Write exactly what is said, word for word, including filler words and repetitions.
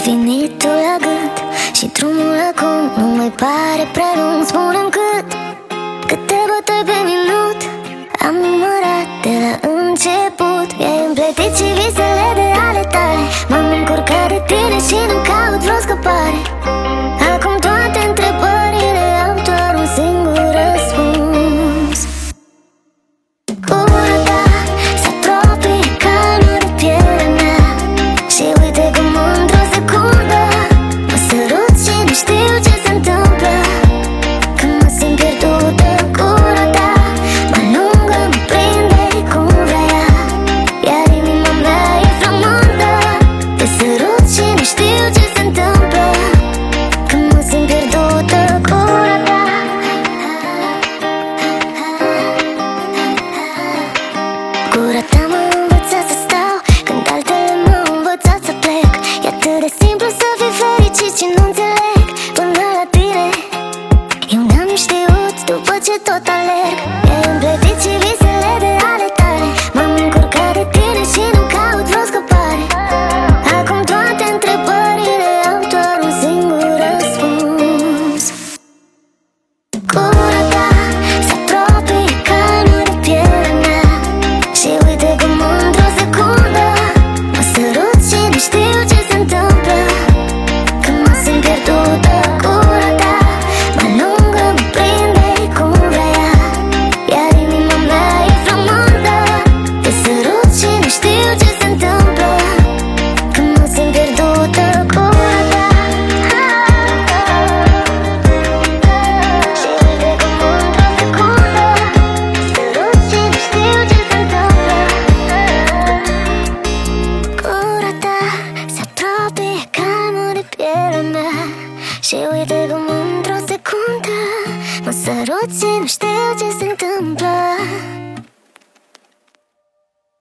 Infinitul la gât și drumul acum nu mai pare prea lung. Spune-mi cât, câte bătăi pe minut am numărat de la început. Mi-ai împletit și visele de ale tale. M-am încurcat de tine și nu caut vreo scăpare. Acum toate întrebările au doar un singur răspuns. Gura ta se apropie calmă de pielea mea și uite cum într-o secundă mă sărut și nu știu ce se întâmplă. Când mă simt pierdută, gura ta mă alungă, mă prinde cum vrea ea, iar inima mea e flămândă. Te sărut și nu știu ce se întâmplă. Când mă simt pierdută, gura ta. Gura ta m-a învățat să stau când altele m-au învățat să plec. E atât de simplu să fii fericit și nu înțeleg. Până la tine eu n-am știut după ce tot alerg. Mi-ai împletit și visele de ale tale. M-am încurcat de tine și nu caut vreo scăpare. Acum toate întrebările au doar un singur răspuns. Gura ta se apropie calmă de pielea mea și uite cum într-o secundă mă sărut și nu știu ce se întâmplă. Când mă simt pierdută, gura ta mă alungă, mă prinde cum vrea ea, iar inima mea e flămândă. Te sărut și nu știu ce se întâmplă. Când mă simt pierdută, gura ta. Și uite cum într-o secundă sărut și nu știu ce se întâmplă. Gura ta se apropie calmă de pielea mea și uite cum într-o secundă mă sărut și nu știu ce se întâmplă.